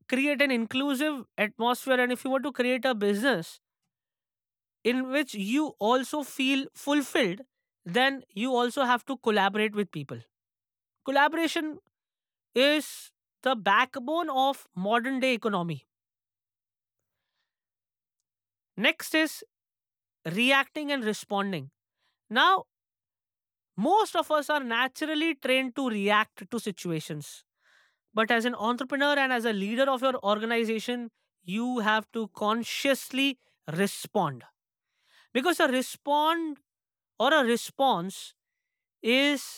create an inclusive atmosphere, and if you want to create a business in which you also feel fulfilled, then you also have to collaborate with people. Collaboration is the backbone of modern day economy. Next is reacting and responding. Now, most of us are naturally trained to react to situations. But as an entrepreneur and as a leader of your organization, you have to consciously respond. Because a respond or a response is